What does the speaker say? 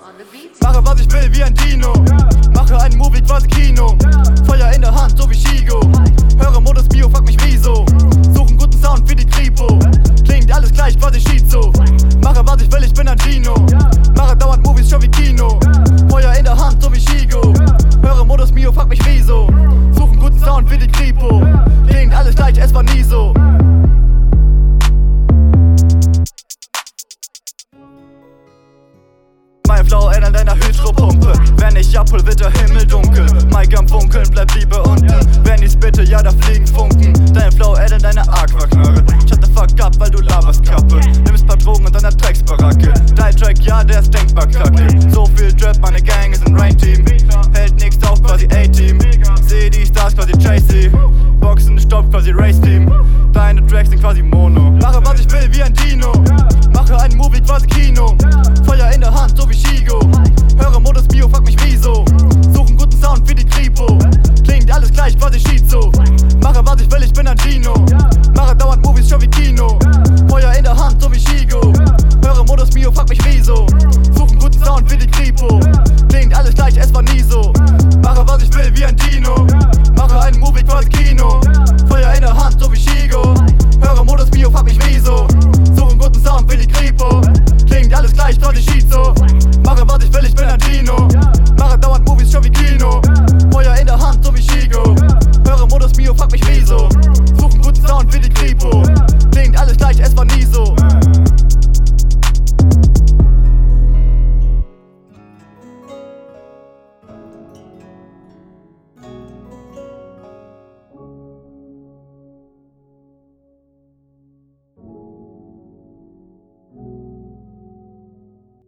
Mache was ich will wie ein Dino. Mache einen Movie quasi Kino. Feuer in der Hand, so wie Shigo. Höre Modus Bio, frag mich wieso. Such einen guten Sound wie die Kripo. Klingt alles gleich, quasi Schizo. Mache was ich will, ich bin ein Dino. Mache dauernd Movies schon wie Kino. Feuer in der Hand, so wie Shigo. Höre Modus Mio, frag mich wieso. Such einen guten Sound wie die Kripo. Klingt alles gleich, es war nie so. Mein Flow ähnelt einer Hydropumpe. Wenn ich abhol, wird der Himmel dunkel. Mike am Funkeln, bleib lieber unten. Wenn ich's bitte, ja, da fliegen Funken. Dein Flow ähnelt einer Aquaknarre. Shut the fuck up, weil du laberst Kappe. Nimmst paar Drogen in deiner Drecksbaracke. Dein Track, ja, der ist denkbar kacke. So viel Drip, meine Gang ist ein Rain-Team. Hält nix auf, quasi A-Team. Seh die Stars, quasi Tracy. Boxen, Stopp, quasi Race-Team. Deine Tracks sind quasi Mono. Mache was ich will wie ein Dino. Mache einen Movie, quasi Kino. Feuer in der Hand, so wie Shigo. Höre Modus Bio, frag mich wieso. Such einen guten Sound wie die Kripo. Klingt alles gleich, quasi Schizo. Mache was ich will, ich bin ein Dino. Mache dauernd Movies schon wie Kino. Feuer in der Hand, so wie Shigo. Höre Modus Mio, frag mich wieso. Such einen guten Sound wie die Kripo. Klingt alles gleich, es war nie so. Mache was ich will wie ein Dino. Mache einen Movie, quasi Kino. Feuer in der Hand, so wie Shigo. Höre Modus Mio, frag mich wieso. Such einen guten Sound wie die Kripo. Klingt alles gleich.